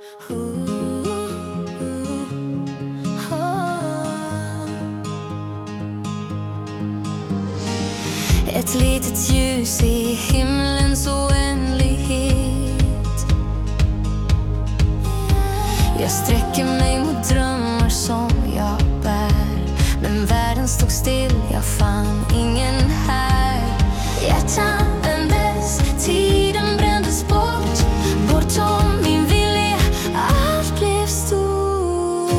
Ett litet ljus i himlens oändlighet. Jag sträcker mig mot drömmar som jag bär, men världen stod still, jag fann ingen här. Hjärtan vändes, tiden brändes bort, bortom min vilja, allt blev stort.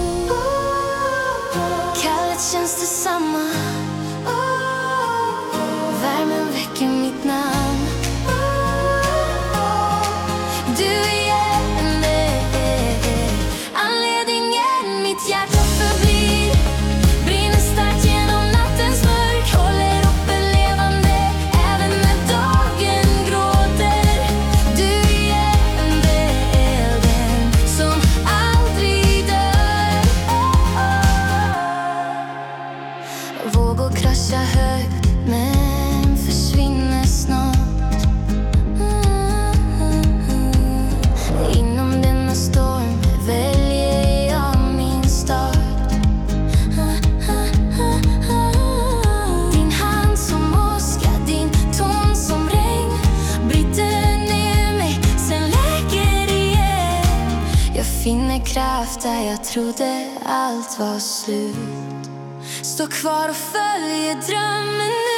Kallet känns detsamma, värmen väcker mitt namn. Du är mig, anledningen mitt hjärta förblir. Brinner starkt genom nattens mörk, håller uppe levande även när dagen gråter. Du är elden som aldrig dör. Vågor kraschar högt men försvinner snart. Inom denna storm väljer jag min start. Din hand som åska, din ton som regn, bryter ner mig, sen läker igen. Jag finner kraft där jag trodde allt var slut. Stå kvar och följer drömmen nu.